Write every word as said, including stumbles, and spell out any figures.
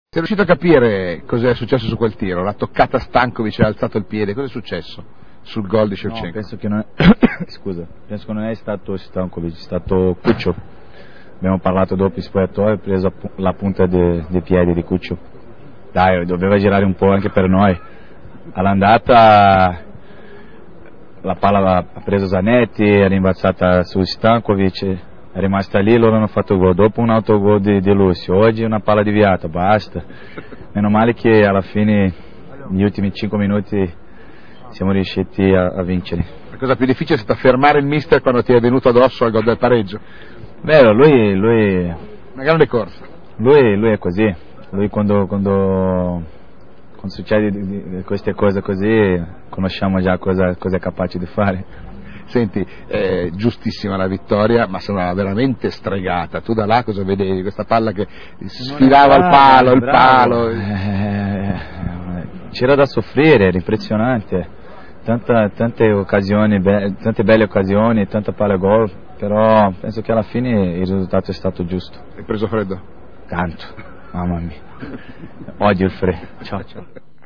Sei riuscito a capire cosa è successo su quel tiro? L'ha toccata Stankovic e ha alzato il piede, cosa è successo sul gol di Shevchenko? No, penso che non è... Scusa, penso che non è stato Stankovic, è stato Cuccio. Abbiamo parlato dopo in spogliatoio e ha preso la punta dei de piedi di Cuccio. Dai, doveva girare un po' anche per noi. All'andata la palla ha preso Zanetti, è rimbalzata su Stankovic, è rimasta lì, loro hanno fatto gol. Dopo un autogol di, di Lucio, oggi una palla deviata, basta. Meno male che alla fine, negli ultimi cinque minuti, siamo riusciti a, a vincere. La cosa più difficile è stata fermare il mister quando ti è venuto addosso al gol del pareggio. Vero, lui, lui, una grande corsa. Lui, lui è così, lui quando, quando, quando succede di, di queste cose così conosciamo già cosa, cosa è capace di fare. Senti, eh, giustissima la vittoria, ma sembrava veramente stregata. Tu da là cosa vedevi? Questa palla che sfilava il palo, il palo. Eh, c'era da soffrire, era impressionante. Tanta, tante occasioni, be tante belle occasioni, tanta palla gol, però penso che alla fine il risultato è stato giusto. Hai preso freddo? Tanto, mamma mia. Odio il freddo. Ciao. Ciao.